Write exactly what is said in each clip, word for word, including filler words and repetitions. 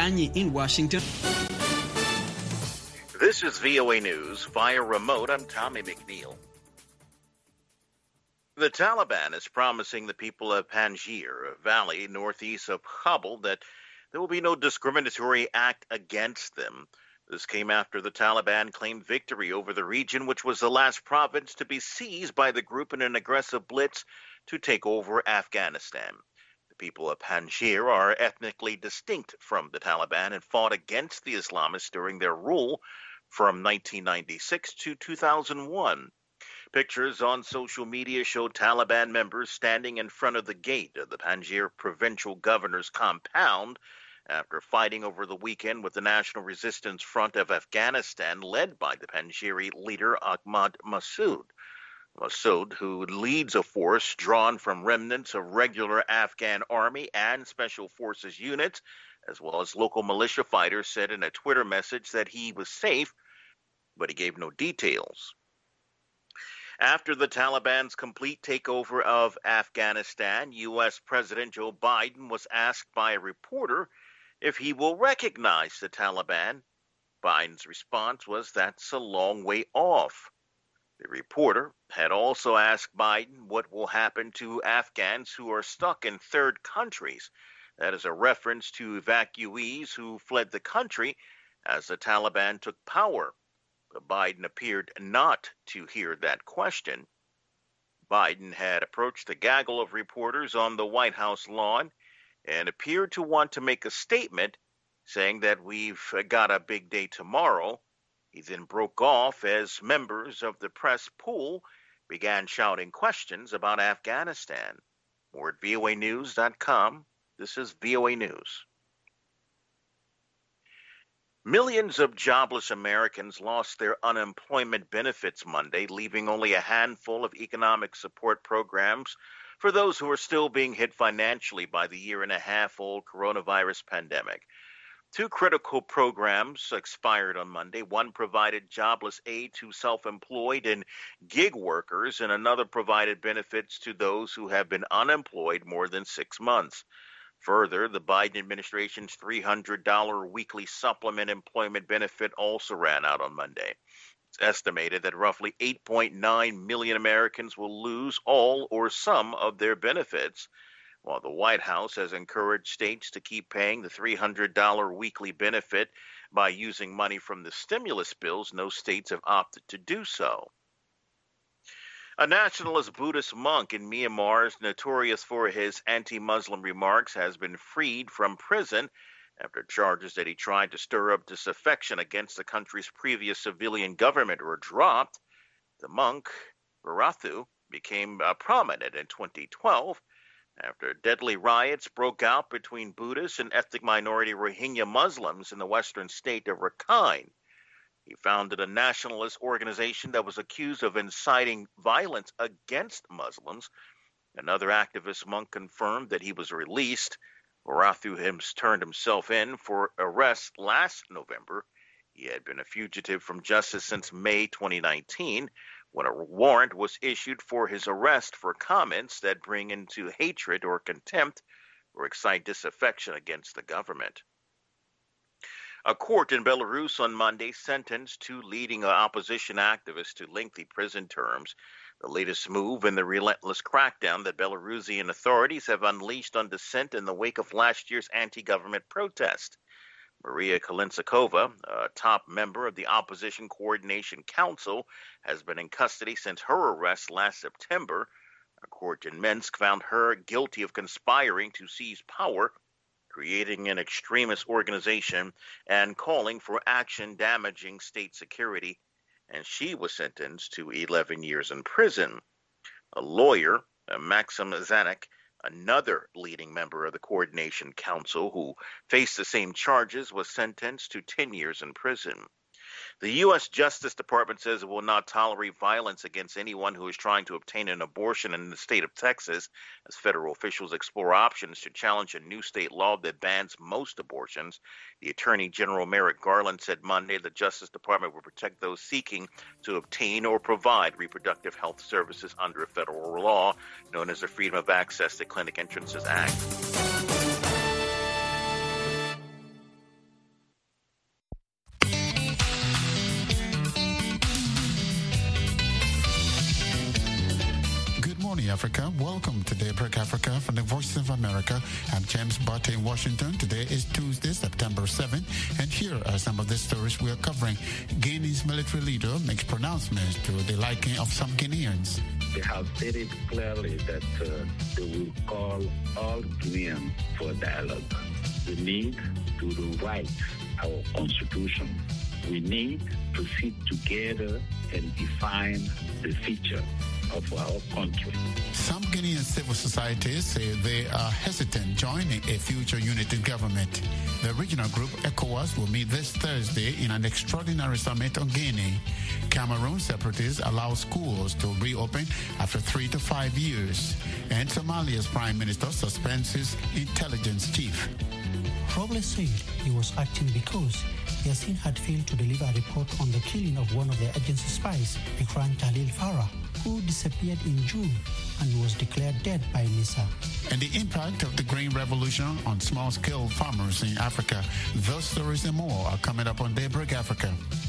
Bagni in Washington. This is V O A News via remote. I'm Tommy McNeil. The Taliban is promising the people of Panjshir, a valley northeast of Kabul, that there will be no discriminatory act against them. This came after the Taliban claimed victory over the region, which was the last province to be seized by the group in an aggressive blitz to take over Afghanistan. The people of Panjshir are ethnically distinct from the Taliban and fought against the Islamists during their rule from nineteen ninety-six to two thousand one. Pictures on social media show Taliban members standing in front of the gate of the Panjshir provincial governor's compound after fighting over the weekend with the National Resistance Front of Afghanistan, led by the Panjshiri leader Ahmad Massoud. Massoud, who leads a force drawn from remnants of regular Afghan army and special forces units, as well as local militia fighters, said in a Twitter message that he was safe, but he gave no details. After the Taliban's complete takeover of Afghanistan, U S President Joe Biden was asked by a reporter if he will recognize the Taliban. Biden's response was, "That's a long way off." The reporter had also asked Biden what will happen to Afghans who are stuck in third countries. That is a reference to evacuees who fled the country as the Taliban took power. But Biden appeared not to hear that question. Biden had approached a gaggle of reporters on the White House lawn and appeared to want to make a statement saying that we've got a big day tomorrow. He then broke off as members of the press pool began shouting questions about Afghanistan. More at V O A news dot com. This is V O A News. Millions of jobless Americans lost their unemployment benefits Monday, leaving only a handful of economic support programs for those who are still being hit financially by the year and a half old coronavirus pandemic. Two critical programs expired on Monday. One provided jobless aid to self-employed and gig workers, and another provided benefits to those who have been unemployed more than six months. Further, the Biden administration's three hundred dollars weekly supplement employment benefit also ran out on Monday. It's estimated that roughly eight point nine million Americans will lose all or some of their benefits. While the White House has encouraged states to keep paying the three hundred dollars weekly benefit by using money from the stimulus bills, no states have opted to do so. A nationalist Buddhist monk in Myanmar, notorious for his anti-Muslim remarks, has been freed from prison after charges that he tried to stir up disaffection against the country's previous civilian government were dropped. The monk, Varathu, became uh, prominent in twenty twelve after deadly riots broke out between Buddhists and ethnic minority Rohingya Muslims in the western state of Rakhine. He founded a nationalist organization that was accused of inciting violence against Muslims. Another activist monk confirmed that he was released. Varathu turned himself in for arrest last November. He had been a fugitive from justice since May twenty nineteen, when a warrant was issued for his arrest for comments that bring into hatred or contempt or excite disaffection against the government. A court in Belarus on Monday sentenced two leading opposition activists to lengthy prison terms, the latest move in the relentless crackdown that Belarusian authorities have unleashed on dissent in the wake of last year's anti-government protest. Maria Kolesnikova, a top member of the Opposition Coordination Council, has been in custody since her arrest last September. A court in Minsk found her guilty of conspiring to seize power, creating an extremist organization, and calling for action damaging state security, and she was sentenced to eleven years in prison. A lawyer, Maxim Zanik, another leading member of the Coordination Council who faced the same charges, was sentenced to ten years in prison. The U S Justice Department says it will not tolerate violence against anyone who is trying to obtain an abortion in the state of Texas, as federal officials explore options to challenge a new state law that bans most abortions. The Attorney General Merrick Garland said Monday the Justice Department will protect those seeking to obtain or provide reproductive health services under a federal law known as the Freedom of Access to Clinic Entrances Act. morning, Africa. Welcome to Daybreak Africa from the Voice of America. I'm James Butte in Washington. Today is Tuesday, September seventh, and here are some of the stories we are covering. Guinea's military leader makes pronouncements to the liking of some Guineans. They have stated clearly that uh, they will call all Guineans for dialogue. We need to rewrite our constitution. We need to sit together and define the future of our country. Some Guinean civil societies say they are hesitant joining a future unity government. The regional group ECOWAS will meet this Thursday in an extraordinary summit on Guinea. Cameroon separatists allow schools to reopen after three to five years. And Somalia's prime minister suspends his intelligence chief. Robles said he was acting because Yassin had failed to deliver a report on the killing of one of the agency spies, Ikran Jalil Farah, who disappeared in June and was declared dead by NISA. And the impact of the Green Revolution on small-scale farmers in Africa. Those stories and more are coming up on Daybreak Africa.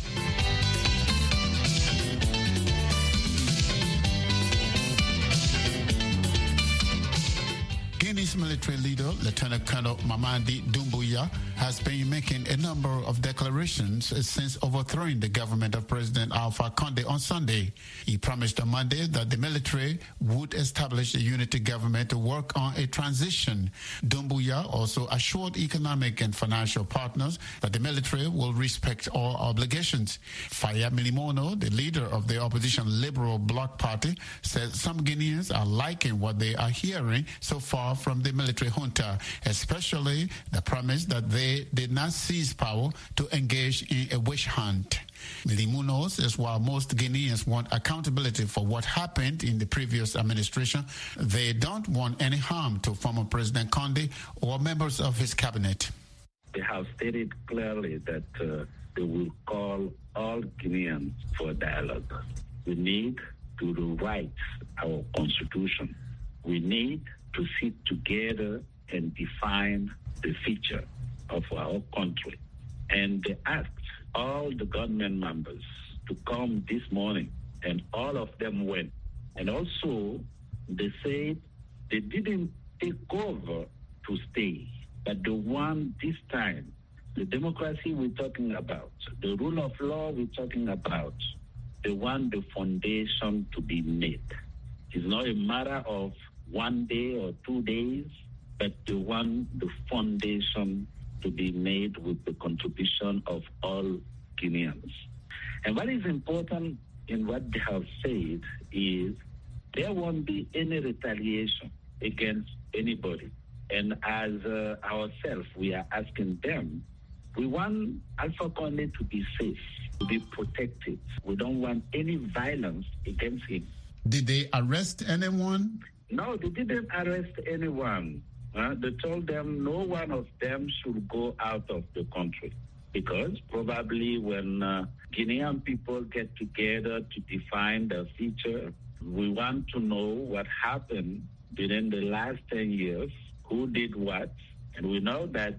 Guinea's military leader, Lieutenant Colonel Mamadi Doumbouya, has been making a number of declarations since overthrowing the government of President Alpha Conde on Sunday. He promised on Monday that the military would establish a unity government to work on a transition. Doumbouya also assured economic and financial partners that the military will respect all obligations. Faya Milimono, the leader of the opposition Liberal Bloc Party, said some Guineans are liking what they are hearing so far from the military junta, especially the promise that they did not seize power to engage in a witch hunt. Milimuno says while most Guineans want accountability for what happened in the previous administration, they don't want any harm to former President Conde or members of his cabinet. They have stated clearly that uh, they will call all Guineans for dialogue. We need to rewrite our constitution. We need to sit together and define the future of our country. And they asked all the government members to come this morning, and all of them went. And also, they said they didn't take over to stay, but the one this time, the democracy we're talking about, the rule of law we're talking about, they want the foundation to be made. It's not a matter of one day or two days, but they want the foundation to be made with the contribution of all Guineans. And what is important in what they have said is there won't be any retaliation against anybody. And as uh, ourselves, we are asking them, we want Alpha Conde to be safe, to be protected. We don't want any violence against him. Did they arrest anyone? No, they didn't arrest anyone. Uh, they told them no one of them should go out of the country because probably when uh, Guinean people get together to define the future, we want to know what happened during the last ten years, who did what, and we know that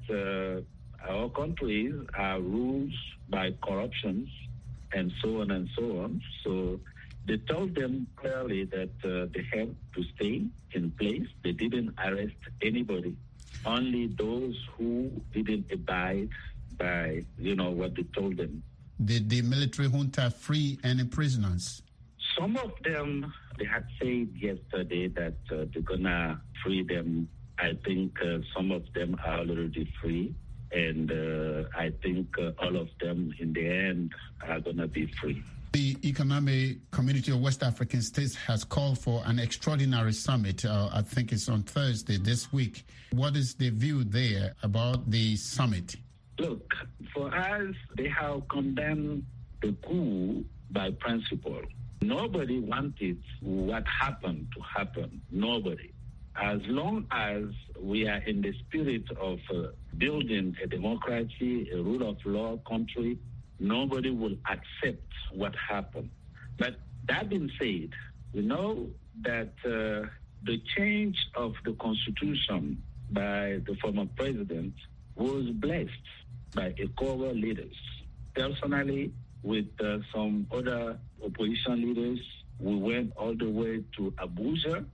uh, our countries are ruled by corruptions and so on and so on. So they told them clearly that uh, they had to stay in place. They didn't arrest anybody, only those who didn't abide by, you know, what they told them. Did the military junta free any prisoners? Some of them, they had said yesterday that uh, they're going to free them. I think uh, some of them are already free. And uh, I think uh, all of them in the end are going to be free. The Economic Community of West African States has called for an extraordinary summit. Uh, I think it's on Thursday this week. What is the view there about the summit? Look, for us, they have condemned the coup by principle. Nobody wanted what happened to happen. Nobody. As long as we are in the spirit of uh, building a democracy, a rule of law country, nobody will accept what happened. But that being said, we know that uh, the change of the constitution by the former president was blessed by ECOWAS leaders. Personally, with uh, some other opposition leaders, we went all the way to Abuja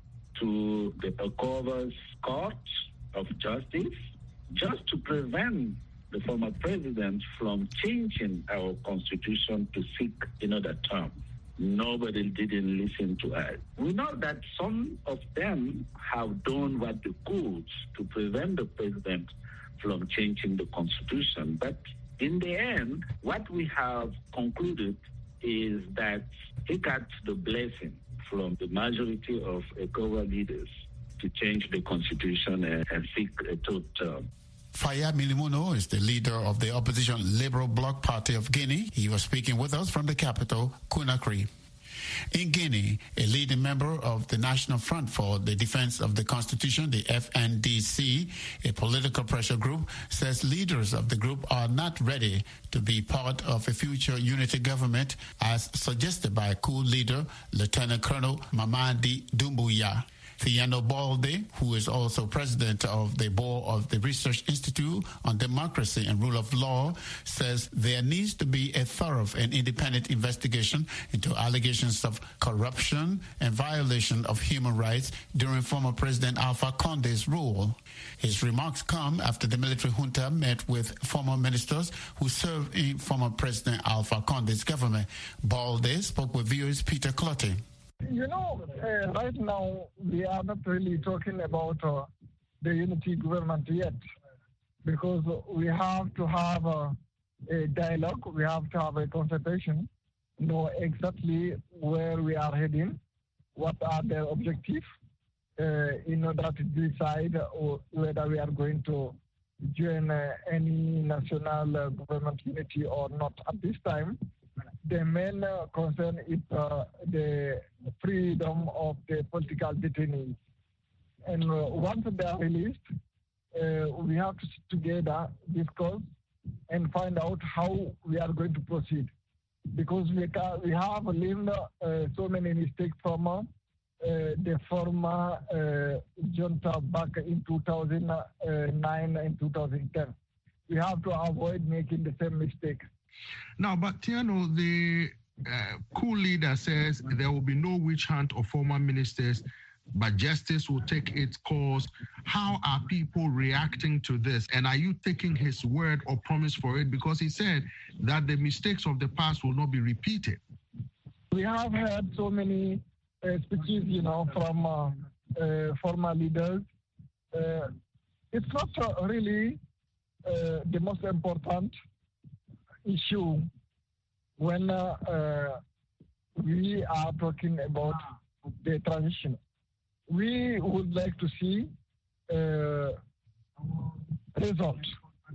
to the ECOWAS Court of Justice just to prevent the former president from changing our constitution to seek another term. Nobody didn't listen to us. We know that some of them have done what they could to prevent the president from changing the constitution. But in the end, what we have concluded is that he got the blessing from the majority of ECOWAS leaders to change the constitution and, and seek a third term. Faya Milimuno is the leader of the opposition Liberal Bloc Party of Guinea. He was speaking with us from the capital, Conakry. In Guinea, a leading member of the National Front for the Defense of the Constitution, the F N D C, a political pressure group, says leaders of the group are not ready to be part of a future unity government as suggested by coup leader Lieutenant Colonel Mamadi Doumbouya. Fiano Balde, who is also president of the board of the Research Institute on Democracy and Rule of Law, says there needs to be a thorough and independent investigation into allegations of corruption and violation of human rights during former President Alpha Conde's rule. His remarks come after the military junta met with former ministers who served in former President Alpha Conde's government. Balde spoke with V O A's Peter Clottey. You know, uh, right now we are not really talking about uh, the unity government yet, because we have to have uh, a dialogue, we have to have a consultation, know exactly where we are heading, what are the objectives, uh, in order to decide uh, whether we are going to join uh, any national uh, government unity or not. At this time, the main uh, concern is uh, the freedom of the political detainees. And uh, once they are released, uh, we have to sit together, discuss, and find out how we are going to proceed. Because we, can, we have learned uh, so many mistakes from uh, the former uh, junta back in two thousand nine and two thousand ten. We have to avoid making the same mistake. Now, but Tiano, the uh, coup leader says there will be no witch hunt of former ministers, but justice will take its course. How are people reacting to this? And are you taking his word or promise for it? Because he said that the mistakes of the past will not be repeated. We have heard so many uh, speeches, you know, from uh, uh, former leaders. Uh, it's not uh, really uh, the most important issue when uh, uh, we are talking about the transition. We would like to see uh, results.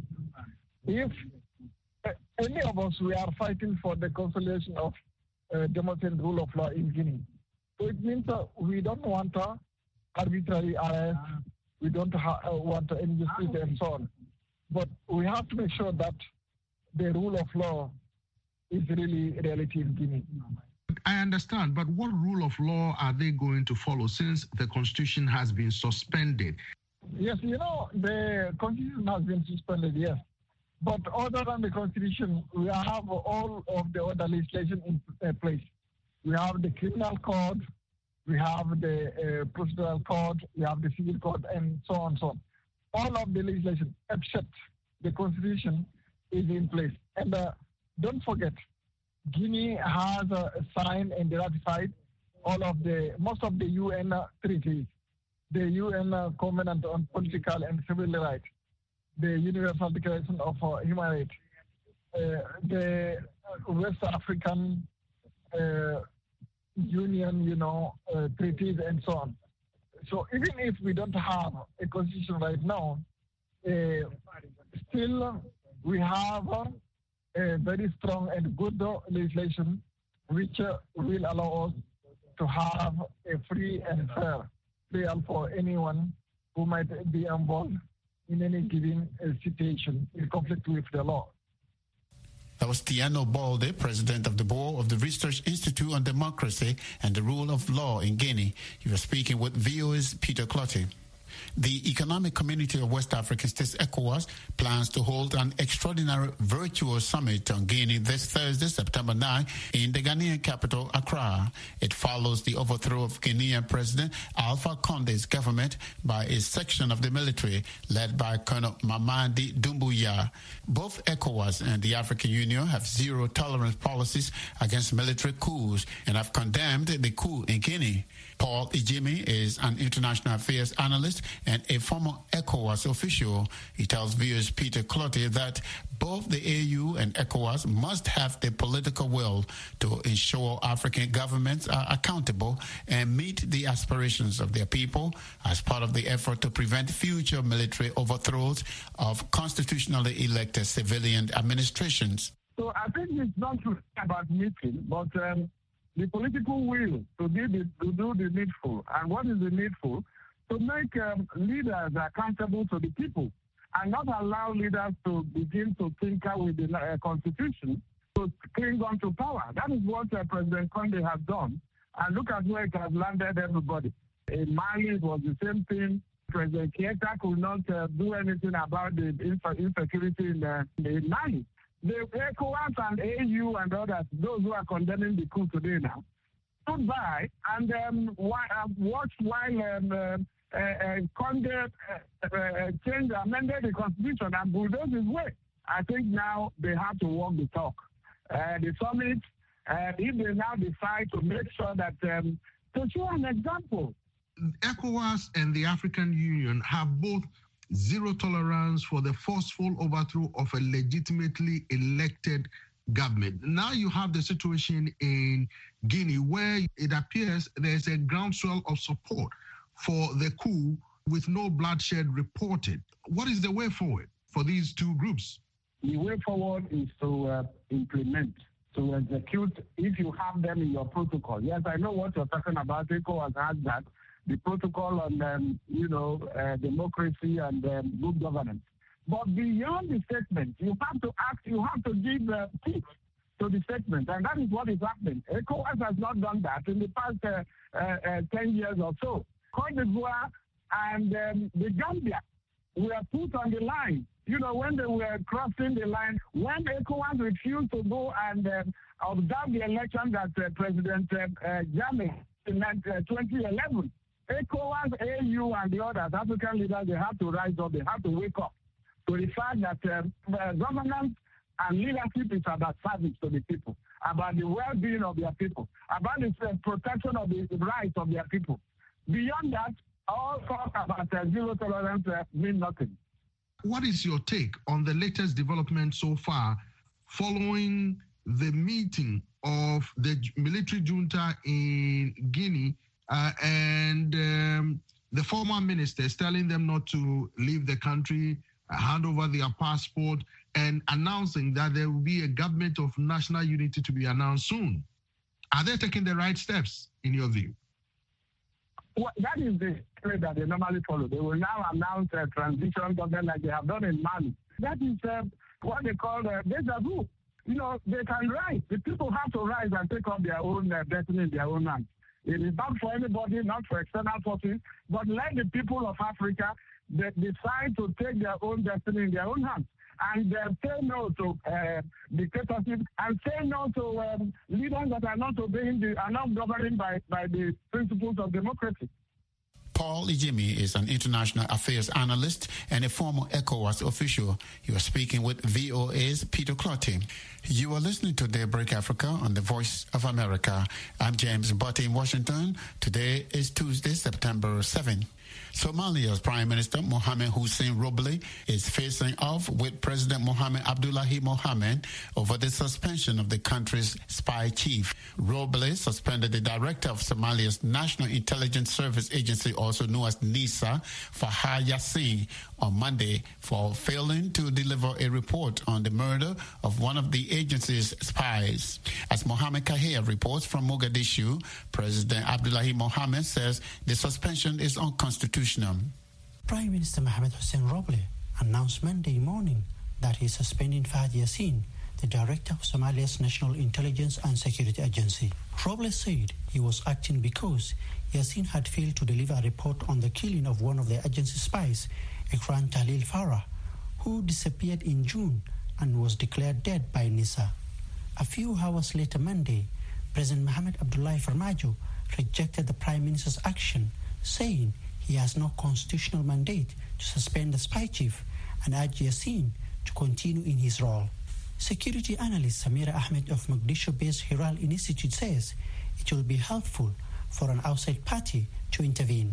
If uh, any of us, we are fighting for the consolidation of uh, democracy and rule of law in Guinea. So it means uh, we don't want uh, arbitrary arrest, we don't ha- uh, want injustice and so on. But we have to make sure that the rule of law is really reality in Guinea. I understand, but what rule of law are they going to follow since the constitution has been suspended? Yes, you know, the constitution has been suspended, yes. But other than the constitution, we have all of the other legislation in uh, place. We have the criminal code, we have the uh, procedural code, we have the civil code, and so on and so on. All of the legislation, except the constitution, is in place. And uh, don't forget, Guinea has uh, signed and ratified all of the, most of the U N uh, treaties, the U N uh, Covenant on Political and Civil Rights, the Universal Declaration of uh, Human Rights, uh, the West African uh, Union, you know, uh, treaties and so on. So even if we don't have a constitution right now, uh, still we have uh, a very strong and good uh, legislation which uh, will allow us to have a free and fair trial for anyone who might be involved in any given uh, situation in conflict with the law. That was Tiano Balde, president of the board of the Research Institute on Democracy and the Rule of Law in Guinea. He was speaking with V O A's Peter Clottey. The Economic Community of West African States, ECOWAS, plans to hold an extraordinary virtual summit on Guinea this Thursday, September ninth, in the Ghanaian capital, Accra. It follows the overthrow of Guinean President Alpha Conde's government by a section of the military led by Colonel Mamadi Doumbouya. Both ECOWAS and the African Union have zero-tolerance policies against military coups and have condemned the coup in Guinea. Paul Ijimi is an international affairs analyst and a former ECOWAS official. He tells viewers Peter Clottey that both the A U and ECOWAS must have the political will to ensure African governments are accountable and meet the aspirations of their people as part of the effort to prevent future military overthrows of constitutionally elected civilian administrations. So I think it's not about meeting, but um, the political will to do, the, to do the needful. And what is the needful? To make um, leaders accountable to the people and not allow leaders to begin to tinker with the uh, constitution to cling on to power. That is what uh, President Conde has done. And look at where it has landed everybody. In Mali, it was the same thing. President Keita could not uh, do anything about the insecurity in, uh, in Mali. The ECOWAS and A U and others, those who are condemning the coup today now, stood by and um, watched while um, uh, uh, Conde uh, uh, changed, amended the constitution and bulldozed his way. I think now they have to walk the talk. Uh, the summit, uh, if they now decide to make sure that, um, to show an example. ECOWAS and the African Union have both zero tolerance for the forceful overthrow of a legitimately elected government. Now you have the situation in Guinea where it appears there's a groundswell of support for the coup with no bloodshed reported. What is the way forward for these two groups? The way forward is to uh, implement, to execute if you have them in your protocol. Yes, I know what you're talking about. ECOWAS has that. The protocol on, um, you know, uh, democracy and um, good governance. But beyond the statement, you have to act, you have to give uh, teeth to the statement, and that is what is happening. ECOWAS has not done that in the past uh, uh, uh, ten years or so. Côte d'Ivoire and um, the Gambia were put on the line. You know, when they were crossing the line, when ECOWAS refused to go and um, observe the election that uh, President uh, uh, Jammeh in uh, twenty eleven, ECOWAS, A U, and the others, African leaders, they have to rise up, they have to wake up to the fact that uh, uh, governance and leadership is about service to the people, about the well-being of their people, about the uh, protection of the rights of their people. Beyond that, all talk about uh, zero tolerance uh, mean nothing. What is your take on the latest development so far following the meeting of the military junta in Guinea Uh, and um, the former ministers telling them not to leave the country, uh, hand over their passport, and announcing that there will be a government of national unity to be announced soon? Are they taking the right steps, in your view? Well, that is the way that they normally follow. They will now announce a transition government like they have done in Mali. That is uh, what they call uh, déjà vu. You know, they can rise. The people have to rise and take up their own uh, destiny in their own hands. It is not for anybody, not for external forces, but let the people of Africa they decide to take their own destiny in their own hands and uh, say no to uh, dictatorship and say no to um, leaders that are not obeying, the, are not governed by, by the principles of democracy. Paul Ijimi is an international affairs analyst and a former ECOWAS official. He was speaking with V O A's Peter Clottey. You are listening to Daybreak Africa on the Voice of America. I'm James Butte in Washington. Today is Tuesday, September seventh. Somalia's Prime Minister Mohamed Hussein Roble is facing off with President Mohamed Abdullahi Mohamed over the suspension of the country's spy chief. Roble suspended the director of Somalia's National Intelligence Service Agency, also known as NISA, Fahad Yassin, on Monday for failing to deliver a report on the murder of one of the agency's spies. As Mohamed Kahir reports from Mogadishu, President Abdullahi Mohamed says the suspension is unconstitutional. Prime Minister Mohamed Hussein Roble announced Monday morning that he is suspending Fahad Yassin, the director of Somalia's National Intelligence and Security Agency. Robles said he was acting because Yassin had failed to deliver a report on the killing of one of the agency spies, Ikran Tahlil Farah, who disappeared in June and was declared dead by NISA. A few hours later Monday, President Mohamed Abdullahi Farmajo rejected the Prime Minister's action, saying he has no constitutional mandate to suspend the spy chief and urged Yassin to continue in his role. Security analyst Samira Ahmed of Mogadishu-based Hiral Institute says it will be helpful for an outside party to intervene.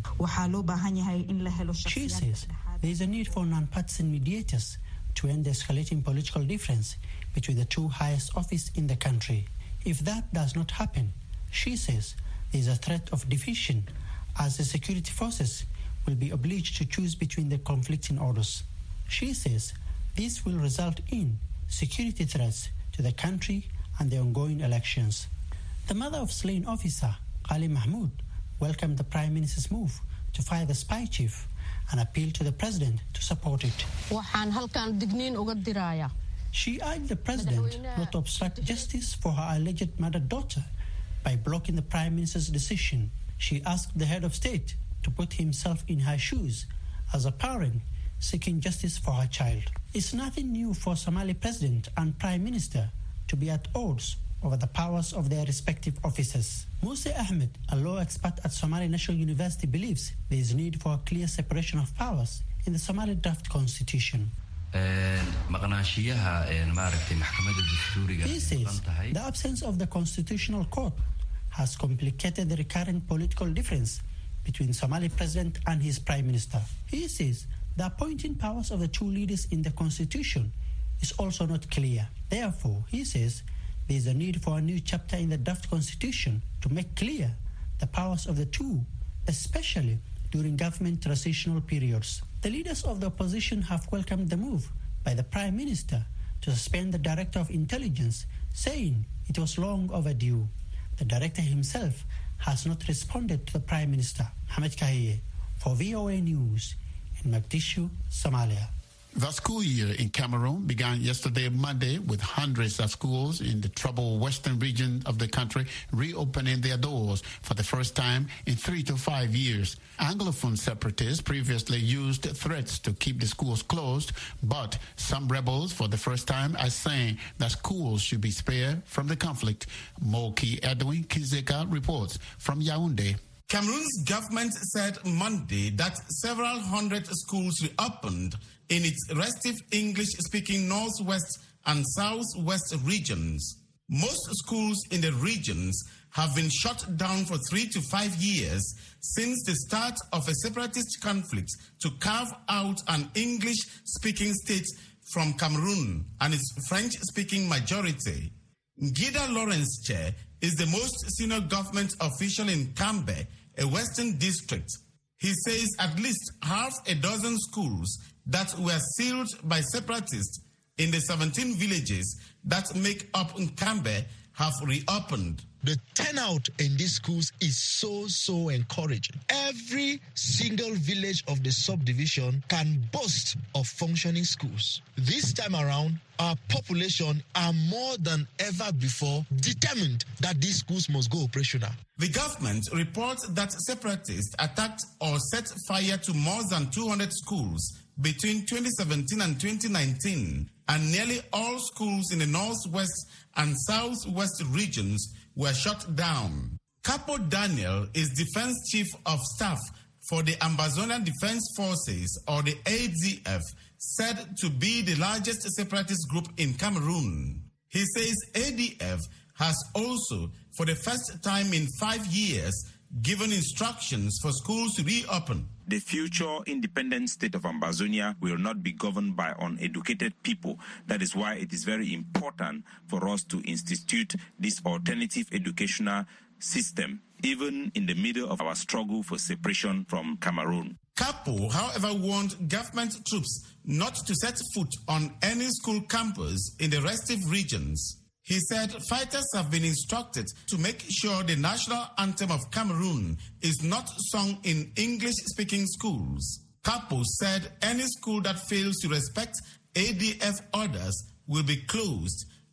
She says there is a need for non-partisan mediators to end the escalating political difference between the two highest offices in the country. If that does not happen, she says there is a threat of division as the security forces will be obliged to choose between the conflicting orders. She says this will result in security threats to the country and the ongoing elections. The mother of slain officer, Ali Mahmoud, welcomed the Prime Minister's move to fire the spy chief and appealed to the President to support it. She urged the President not to obstruct justice for her alleged murdered daughter by blocking the Prime Minister's decision. She asked the head of state to put himself in her shoes as a parent seeking justice for her child. It's nothing new for Somali President and Prime Minister to be at odds over the powers of their respective offices. Musa Ahmed, a law expert at Somali National University, believes there is need for a clear separation of powers in the Somali draft constitution. He says the absence of the constitutional court has complicated the recurrent political difference between Somali President and his Prime Minister. He says the appointing powers of the two leaders in the constitution is also not clear. Therefore, he says there is a need for a new chapter in the draft constitution to make clear the powers of the two, especially during government transitional periods. The leaders of the opposition have welcomed the move by the Prime Minister to suspend the Director of Intelligence, saying it was long overdue. The Director himself has not responded to the Prime Minister. Hamid Kahiye for V O A News in Mogadishu, Somalia. The school year in Cameroon began yesterday, Monday, with hundreds of schools in the troubled western region of the country reopening their doors for the first time in three to five years. Anglophone separatists previously used threats to keep the schools closed, but some rebels for the first time are saying that schools should be spared from the conflict. Moki Edwin Kizeka reports from Yaoundé. Cameroon's government said Monday that several hundred schools reopened in its restive English-speaking northwest and southwest regions. Most schools in the regions have been shut down for three to five years since the start of a separatist conflict to carve out an English-speaking state from Cameroon and its French-speaking majority. Ngida Lawrence Chair is the most senior government official in Cambe, a western district. He says at least half a dozen schools that were sealed by separatists in the seventeen villages that make up Nkambe have reopened. The turnout in these schools is so, so encouraging. Every single village of the subdivision can boast of functioning schools. This time around, our population are more than ever before determined that these schools must go operational. The government reports that separatists attacked or set fire to more than two hundred schools between twenty seventeen and twenty nineteen, and nearly all schools in the northwest and southwest regions were shut down. Capo Daniel is Defense Chief of Staff for the Ambazonian Defense Forces, or the A D F, said to be the largest separatist group in Cameroon. He says A D F has also, for the first time in five years, given instructions for schools to reopen. The future independent state of Ambazonia will not be governed by uneducated people. That is why it is very important for us to institute this alternative educational system, even in the middle of our struggle for separation from Cameroon. Capo, however, warned government troops not to set foot on any school campus in the restive regions. He said fighters have been instructed to make sure the national anthem of Cameroon is not sung in English-speaking schools. Capo said any school that fails to respect A D F orders will be closed,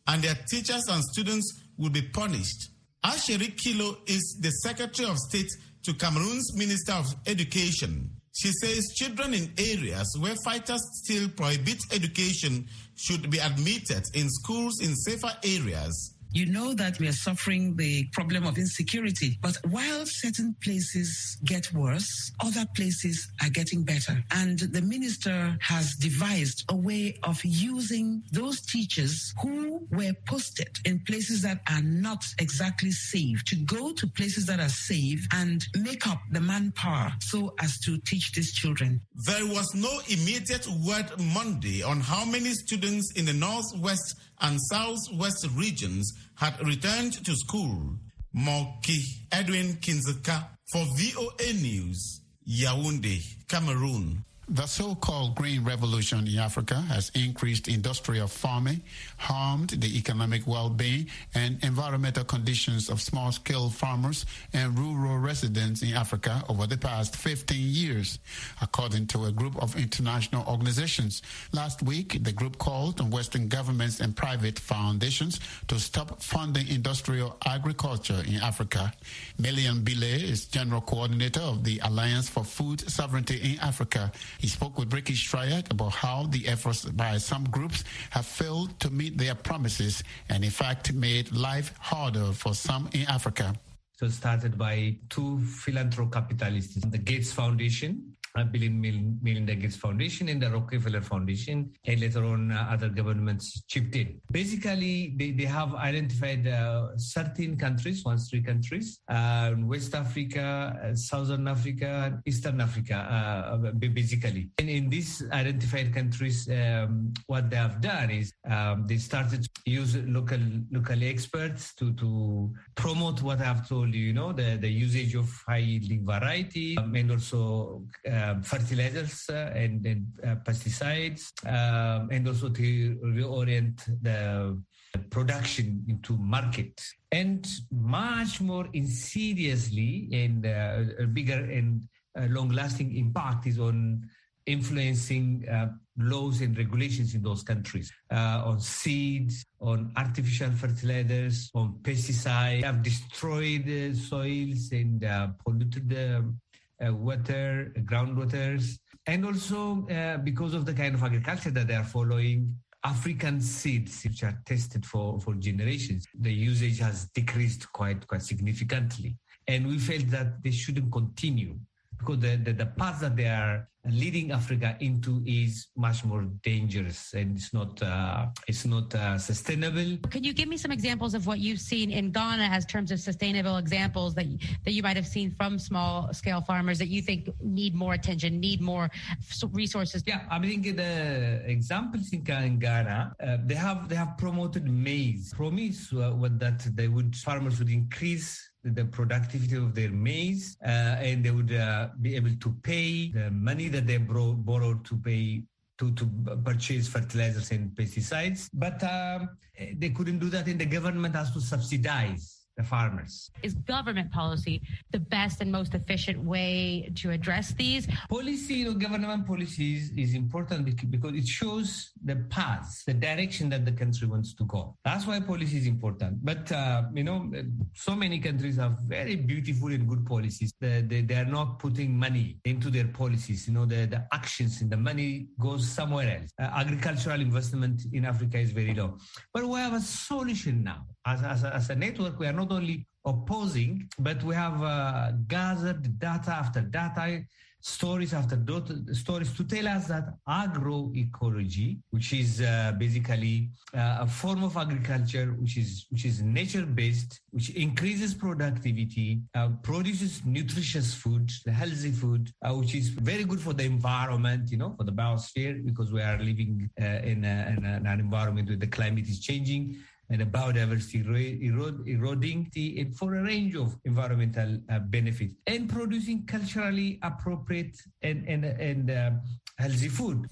and their teachers and students will be punished. Asheri Kilo is the Secretary of State to Cameroon's Minister of Education. She says children in areas where fighters still prohibit education should be admitted in schools in safer areas. You know that we are suffering the problem of insecurity, but while certain places get worse, other places are getting better. And the minister has devised a way of using those teachers who were posted in places that are not exactly safe to go to places that are safe and make up the manpower so as to teach these children. There was no immediate word Monday on how many students in the Northwest and Southwest regions had returned to school. Moki Edwin Kinzeka for V O A News, Yaoundé, Cameroon. The so-called Green Revolution in Africa has increased industrial farming, harmed the economic well-being and environmental conditions of small-scale farmers and rural residents in Africa over the past fifteen years, according to a group of international organizations. Last week, the group called on Western governments and private foundations to stop funding industrial agriculture in Africa. Milian Bile is General Coordinator of the Alliance for Food Sovereignty in Africa. He spoke with Ricky Shryak about how the efforts by some groups have failed to meet their promises and in fact made life harder for some in Africa. So it started by two philanthro capitalists, the Gates Foundation, uh, Bill and Melinda Gates Foundation and the Rockefeller Foundation, and later on uh, other governments chipped in. Basically, they, they have identified uh, certain countries, one, three countries, uh, West Africa, uh, Southern Africa, Eastern Africa, uh, basically. And in these identified countries, um, what they have done is um, they started to use local local experts to, to promote what I have told you, you know, the, the usage of high-yielding variety um, and also uh, Uh, fertilizers uh, and, and uh, pesticides, um, and also to reorient the production into market. And much more insidiously and uh, a bigger and uh, long-lasting impact is on influencing uh, laws and regulations in those countries, uh, on seeds, on artificial fertilizers, on pesticides. They have destroyed uh, soils and uh, polluted the uh, uh, water, groundwaters, and also uh, because of the kind of agriculture that they are following, African seeds, which are tested for, for generations, the usage has decreased quite quite significantly. And we felt that they shouldn't continue because the, the, the path that they are leading Africa into is much more dangerous and it's not uh, it's not uh, sustainable. Can you give me some examples of what you've seen in Ghana as terms of sustainable examples that that you might have seen from small scale farmers that you think need more attention, need more resources? Yeah, I think the examples in Ghana, uh, they have they have promoted maize. Promise uh, what that they would farmers would increase the productivity of their maize, uh, and they would uh, be able to pay the money that they bro- borrowed to pay to, to purchase fertilizers and pesticides. But um, they couldn't do that, and the government has to subsidize the farmers. Is government policy the best and most efficient way to address these? Policy, you know, government policies is important because it shows the path, the direction that the country wants to go. That's why policy is important. But, uh, you know, so many countries have very beautiful and good policies. They, they, they are not putting money into their policies. You know, the, the actions and the money goes somewhere else. Uh, agricultural investment in Africa is very low. But we have a solution now. As, as, a, as a network, we are not only opposing, but we have uh, gathered data after data, stories after data, stories to tell us that agroecology, which is uh, basically uh, a form of agriculture which is which is nature-based, which increases productivity, uh, produces nutritious food, healthy food, uh, which is very good for the environment, you know, for the biosphere, because we are living uh, in, a, in, a, in an environment where the climate is changing, and the biodiversity erode, eroding the, for a range of environmental uh, benefits, and producing culturally appropriate and, and, and uh, healthy food.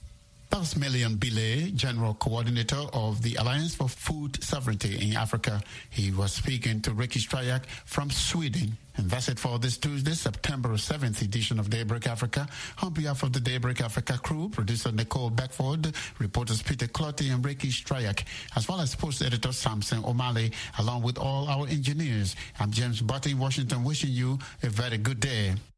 That was Million Bile, General Coordinator of the Alliance for Food Sovereignty in Africa. He was speaking to Ricky Strayak from Sweden. And that's it for this Tuesday, September seventh edition of Daybreak Africa. On behalf of the Daybreak Africa crew, producer Nicole Beckford, reporters Peter Clotty and Ricky Strayak, as well as post editor Samson O'Malley, along with all our engineers. I'm James Butt in Washington, wishing you a very good day.